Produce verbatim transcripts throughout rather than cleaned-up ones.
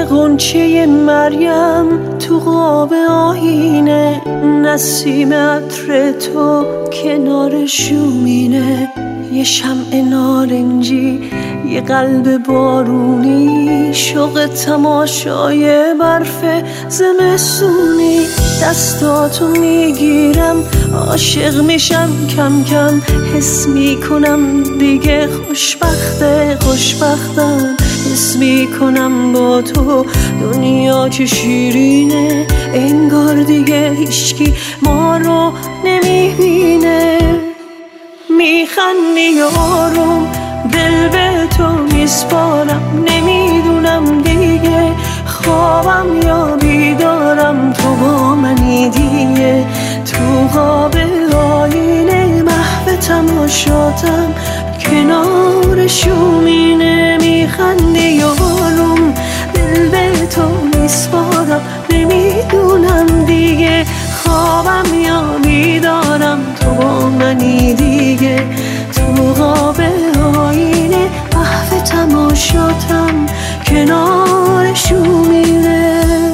غنچه مریم تو قاب آینه، نسیم عطر تو کنار شومینه، یه شمع نارنجی یه قلب بارونی، شوق تماشای برف زمستونی. دستاتو میگیرم عاشق میشم کم کم، حس میکنم دیگه خوشبخته خوشبختم، حس میکنم با تو دنیا که شیرینه، انگار دیگه هیچکی ما رو نمیبینه. میخندی آروم دل به تو میسپارم، نمیدونم دیگه خوابم یا بیدارم، تو با منی دیگه، تو خواب آینه محو تماشاتم کنار شومینه. میخندی آروم دل به تو میسپارم، نمیدونم دیگه خوابم یا بیدارم، تو با منی دیگه، تو خواب آینه محو تماشاتم کنار شومینه.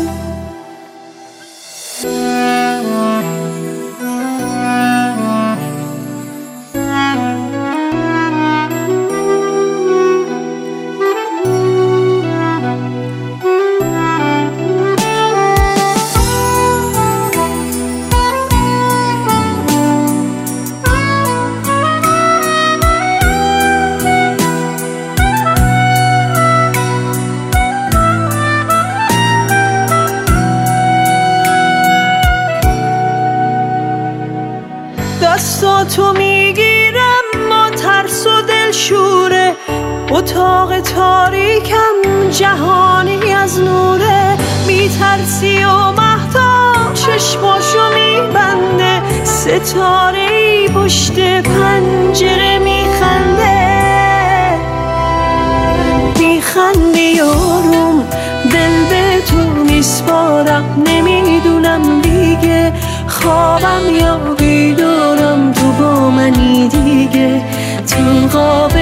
دستاتو میگیرم ما ترس و دلشوره، اتاق تاریکم جهانی از نوره، میترسی و مهتاب چشماشو میبنده، ستاره‌ای پشت پنجره میخنده. میخندی آروم دل به تو میسپارم، نمیدونم دیگه خوابم یا بیدارم، تو با منی دیگه، تو خواب